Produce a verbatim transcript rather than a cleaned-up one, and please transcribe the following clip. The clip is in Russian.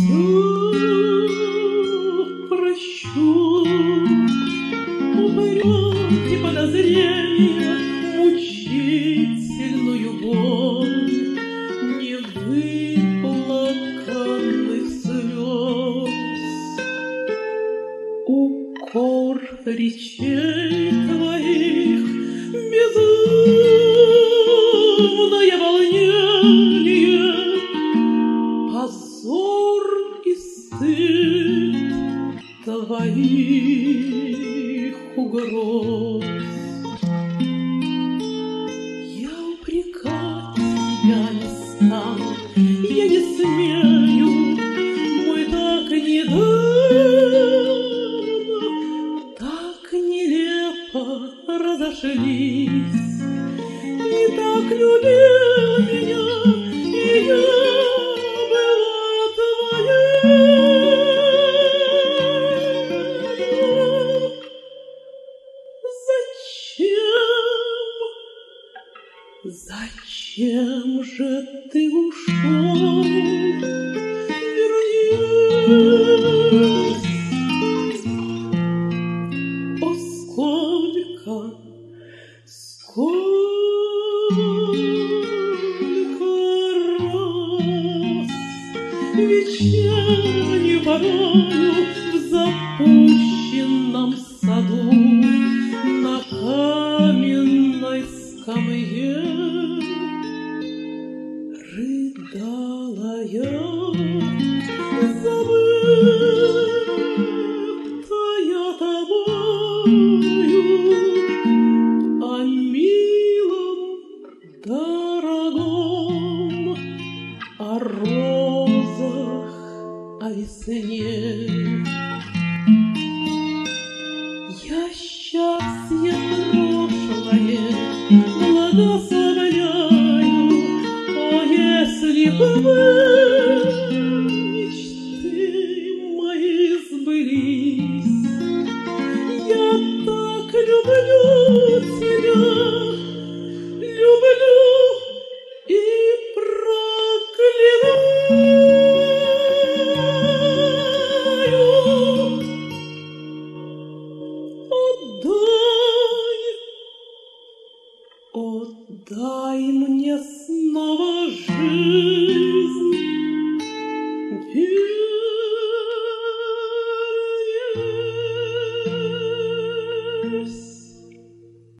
прощу, упреки, подозрения, мучительную боль невыплаканных слез, укор речей твоих, безумное волнение, позор и стыд твоих угроз. Я упрекать тебя не стану, я не смею, мы так недавно, так нелепо разошлись, и так любил меня, и я была твоею. Зачем, зачем же ты ушел? Вернись. О, сколько, сколько раз вечерней порою в запущенном саду на каменной скамье рыдала я, забытая тобою, о милом, дорогом, о розах, о весне. Я счастье прошлое благословляю, о, если бы мечты мои сбылись. Я так люблю тебя, люблю и проклинаю. Отдай, отдай мне снова жизнь.